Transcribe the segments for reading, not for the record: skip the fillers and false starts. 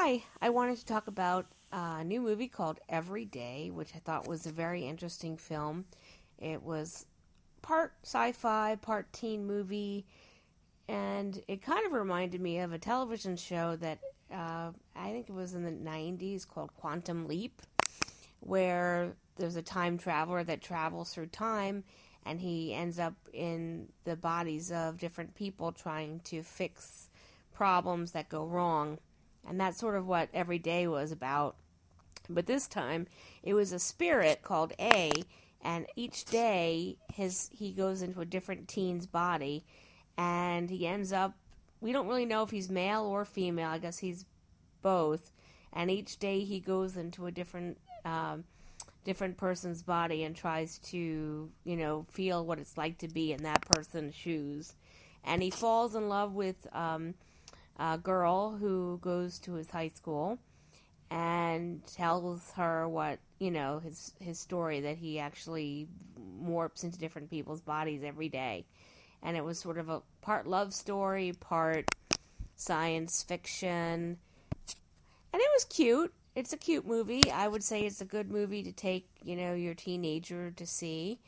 Hi, I wanted to talk about a new movie called Every Day, which I thought was a very interesting film. It was part sci-fi, part teen movie, and it kind of reminded me of a television show that I think it was in the 90s called Quantum Leap, where there's a time traveler that travels through time, and he ends up in the bodies of different people trying to fix problems that go wrong. And that's sort of what Every Day was about. But this time, it was a spirit called A, and each day he goes into a different teen's body, and he ends up, we don't really know if he's male or female, I guess he's both, and each day he goes into a different person's body and tries to, feel what it's like to be in that person's shoes. And he falls in love with a girl who goes to his high school and tells her what, his story, that he actually morphs into different people's bodies every day. And it was sort of a part love story, part science fiction. And it was cute. It's a cute movie. I would say it's a good movie to take, your teenager to see.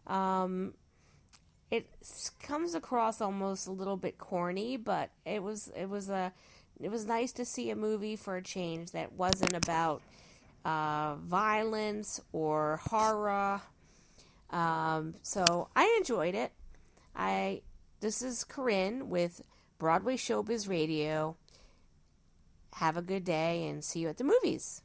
It comes across almost a little bit corny, but it was nice to see a movie for a change that wasn't about violence or horror. So I enjoyed it. This is Corinne with Broadway Showbiz Radio. Have a good day and see you at the movies.